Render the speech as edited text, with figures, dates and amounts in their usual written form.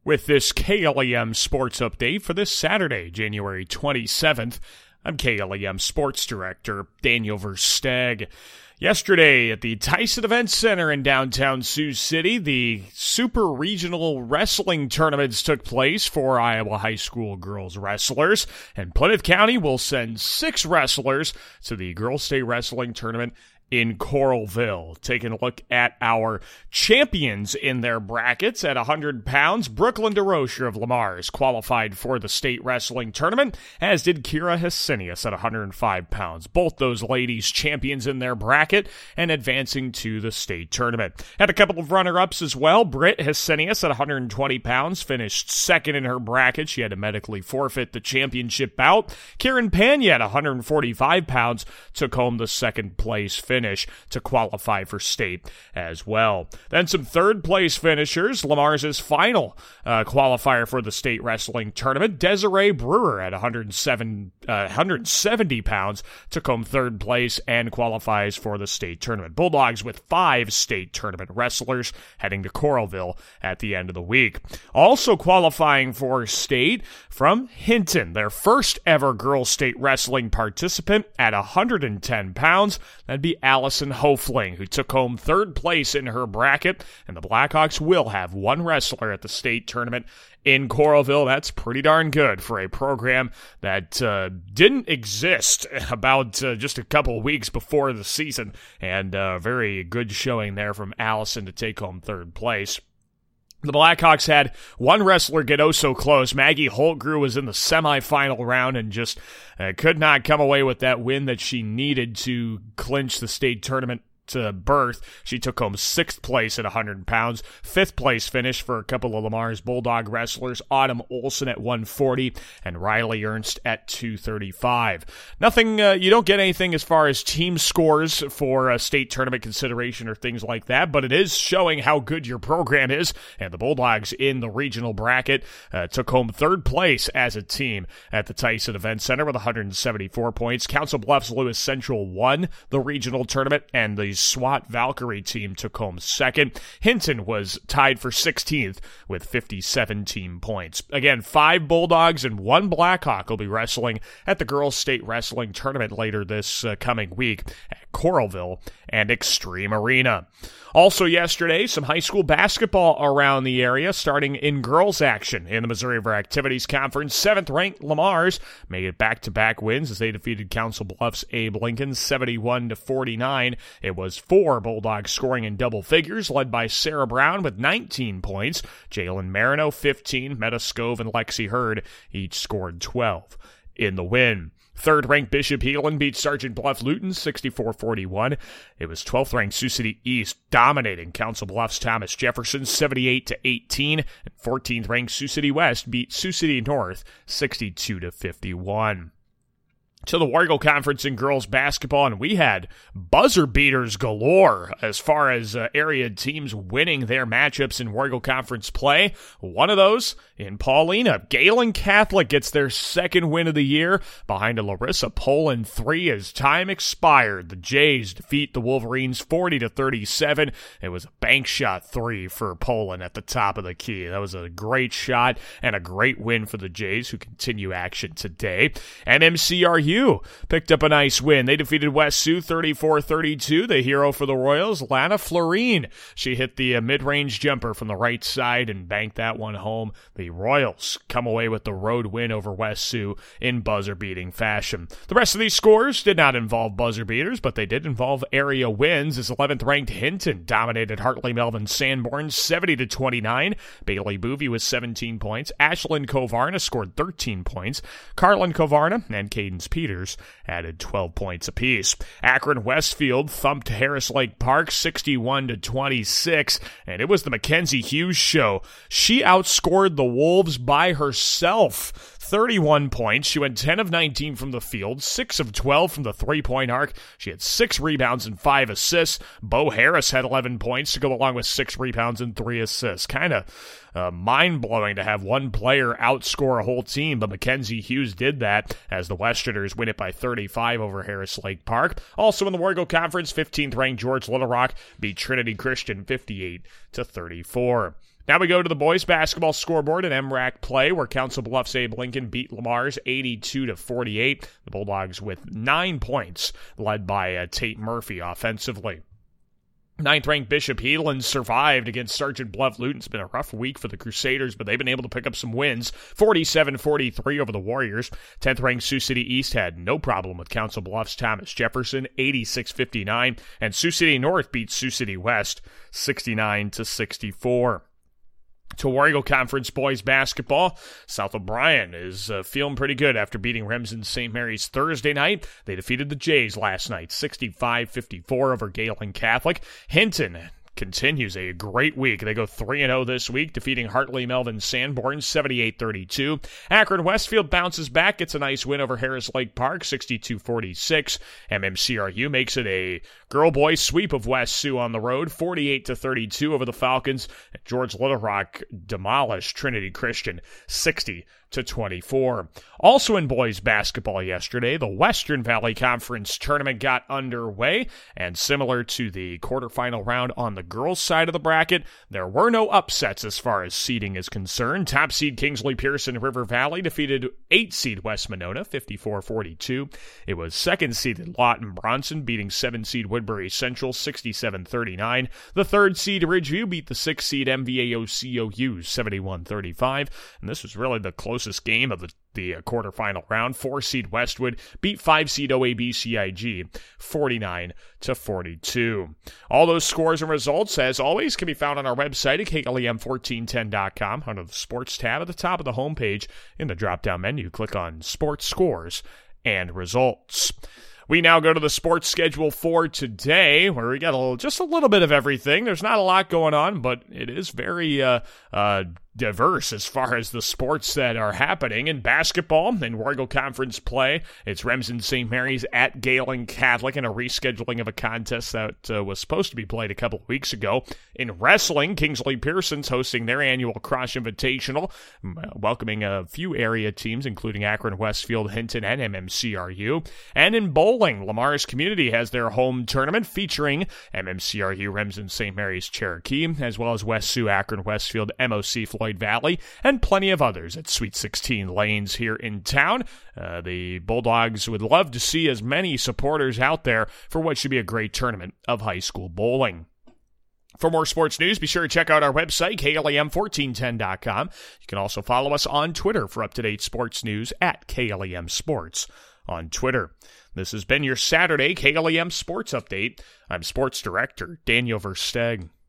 With this KLEM Sports Update for this Saturday, January 27th, I'm KLEM Sports Director Daniel Versteg. Yesterday at the Tyson Event Center in downtown Sioux City, the Super Regional Wrestling Tournaments took place for Iowa High School girls wrestlers, and Plymouth County will send 6 wrestlers to the Girls State Wrestling Tournament in Coralville. Taking a look at our champions in their brackets at 100 pounds, Brooklyn DeRocher of Lamar's qualified for the state wrestling tournament, as did Kira Hesinius at 105 pounds. Both those ladies champions in their bracket and advancing to the state tournament. Had a couple of runner-ups as well. Britt Hesinius at 120 pounds finished second in her bracket. She had to medically forfeit the championship bout. Karen Panya at 145 pounds took home the second place finish to qualify for state as well. Then some third place finishers. Lamar's final qualifier for the state wrestling tournament, Desiree Brewer at 170 pounds took home third place and qualifies for the state tournament. Bulldogs with 5 state tournament wrestlers heading to Coralville at the end of the week. Also qualifying for state from Hinton, their first ever girls state wrestling participant at 110 pounds. That'd be Allison Hofling, who took home third place in her bracket, and the Blackhawks will have 1 wrestler at the state tournament in Coralville. That's pretty darn good for a program that didn't exist about just a couple of weeks before the season, and very good showing there from Allison to take home third place. The Blackhawks had 1 wrestler get oh so close. Maggie Holtgrew was in the semifinal round and just could not come away with that win that she needed to clinch the state tournament berth. She took home 6th place at 100 pounds. 5th place finish for a couple of Lamar's Bulldog wrestlers, Autumn Olson at 140 and Riley Ernst at 235. Nothing, you don't get anything as far as team scores for state tournament consideration or things like that, but it is showing how good your program is, and the Bulldogs in the regional bracket took home 3rd place as a team at the Tyson Event Center with 174 points. Council Bluffs Lewis Central won the regional tournament, and the SWAT Valkyrie team took home 2nd. Hinton was tied for 16th with 57 team points. Again, 5 Bulldogs and 1 Blackhawk will be wrestling at the Girls State Wrestling Tournament later this coming week at Coralville and Extreme Arena. Also yesterday, some high school basketball around the area, starting in girls action in the Missouri River Activities Conference. 7th-ranked Lamar's made it back-to-back wins as they defeated Council Bluffs Abe Lincoln 71-49. It was 4 Bulldogs scoring in double figures, led by Sarah Brown with 19 points. Jalen Marino, 15. Meta Scove and Lexi Hurd each scored 12 in the win. 3rd-ranked Bishop Heelan beat Sergeant Bluff Luton 64-41. It was 12th-ranked Sioux City East dominating Council Bluffs Thomas Jefferson 78-18. And 14th-ranked Sioux City West beat Sioux City North 62-51. To the Warrego Conference in girls basketball, and we had buzzer beaters galore as far as area teams winning their matchups in Warrego Conference play. One of those in Paulina. Galen Catholic gets their 2nd win of the year behind a Larissa Poland 3 as time expired. The Jays defeat the Wolverines 40-37. It was a bank shot 3 for Poland at the top of the key. That was a great shot and a great win for the Jays, who continue action today. And MCRU picked up a nice win. They defeated West Sioux 34-32. The hero for the Royals, Lana Florine. She hit the mid-range jumper from the right side and banked that one home. The Royals come away with the road win over West Sioux in buzzer-beating fashion. The rest of these scores did not involve buzzer beaters, but they did involve area wins as 11th-ranked Hinton dominated Hartley Melvin Sanborn 70-29. Bailey Boovie with 17 points. Ashlyn Kovarna scored 13 points. Carlin Kovarna and Cadence Peters added 12 points apiece. Akron Westfield thumped Harris Lake Park 61-26, and it was the Mackenzie Hughes show. She outscored the Wolves by herself. 31 points. She went 10 of 19 from the field, 6 of 12 from the three-point arc. She had 6 rebounds and 5 assists. Bo Harris had 11 points to go along with 6 rebounds and 3 assists. Kind of mind-blowing to have one player outscore a whole team, but Mackenzie Hughes did that as the Westerners win it by 35 over Harris Lake Park. Also in the Warrego Conference, 15th-ranked George Little Rock beat Trinity Christian 58-34. Now we go to the boys basketball scoreboard at MRAC play, where Council Bluffs Abe Lincoln beat Lamar's 82-48. The Bulldogs with 9 points, led by Tate Murphy offensively. 9th-ranked Bishop Heelan survived against Sergeant Bluff Luton. It's been a rough week for the Crusaders, but they've been able to pick up some wins. 47-43 over the Warriors. 10th-ranked Sioux City East had no problem with Council Bluffs' Thomas Jefferson, 86-59. And Sioux City North beat Sioux City West, 69-64. To War Eagle Conference boys basketball, South O'Brien is feeling pretty good after beating Remsen St. Mary's Thursday night. They defeated the Jays last night, 65-54 over Galen Catholic. Hinton continues a great week. They go 3-0 this week, defeating Hartley Melvin Sanborn 78-32. Akron Westfield bounces back, gets a nice win over Harris Lake Park 62-46. MMCRU makes it a girl-boy sweep of West Sioux on the road 48-32 over the Falcons. George Little Rock demolished Trinity Christian 60-24. Also in boys basketball yesterday, the Western Valley Conference tournament got underway, and similar to the quarterfinal round on the girls' side of the bracket, there were no upsets as far as seeding is concerned. Top seed Kingsley Pearson River Valley defeated 8 seed West Monona 54-42. It was 2nd seeded Lawton Bronson beating 7 seed Woodbury Central 67-39. The 3rd seed Ridgeview beat the 6th seed MVAO-COU 71-35. And this was really the closest game of the quarterfinal round. 4 seed Westwood beat 5 seed OAB-CIG 49-42. All those scores and results, as always, can be found on our website at KLEM1410.com under the Sports tab at the top of the homepage. In the drop-down menu, click on Sports Scores and Results. We now go to the sports schedule for today, where we got just a little bit of everything. There's not a lot going on, but it is very diverse as far as the sports that are happening. In basketball, in War Eagle Conference play, it's Remsen St. Mary's at Galen Catholic in a rescheduling of a contest that was supposed to be played a couple of weeks ago. In wrestling, Kingsley Pearson's hosting their annual Cross Invitational, welcoming a few area teams, including Akron Westfield, Hinton, and MMCRU. And in bowling, Lamar's Community has their home tournament featuring MMCRU Remsen St. Mary's Cherokee, as well as West Sioux Akron Westfield MOC Floyd Valley, and plenty of others at Sweet 16 Lanes here in town. The Bulldogs would love to see as many supporters out there for what should be a great tournament of high school bowling. For more sports news, be sure to check out our website, KLEM1410.com. You can also follow us on Twitter for up-to-date sports news at KLEM Sports on Twitter. This has been your Saturday KLEM Sports Update. I'm Sports Director Daniel Versteg.